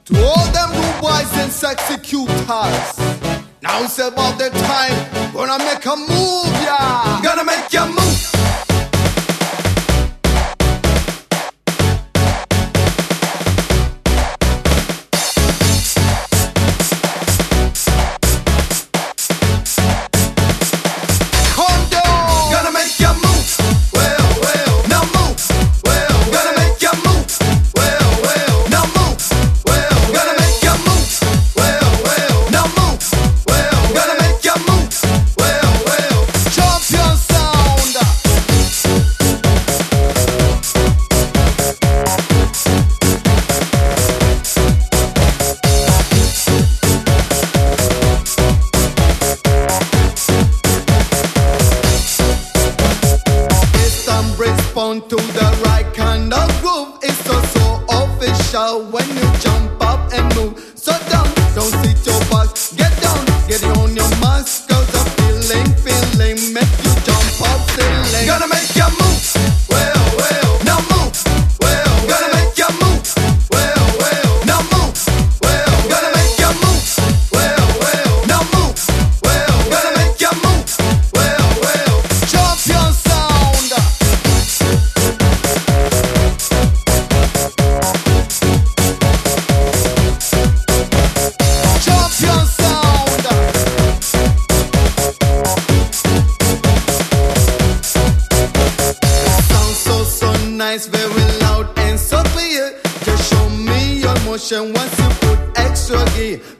To all them rude boys and sexy cuters. Now it's about the time. Gonna make a move, yeah. Gonna make ya move. To the right kind of groove. It's so official when you jump up and move. So don't sit your butt. Get down, get it on your mask. Cause the feeling make you jump up ceiling. Gonna make ya move. Well, now move. Well, gonna make ya move. Well, now move. Well, gonna make ya move. Well, now move. Well, gonna make ya move. Well, champion sound. Nice, very loud and so clear. Just show me your motion once you put extra gear.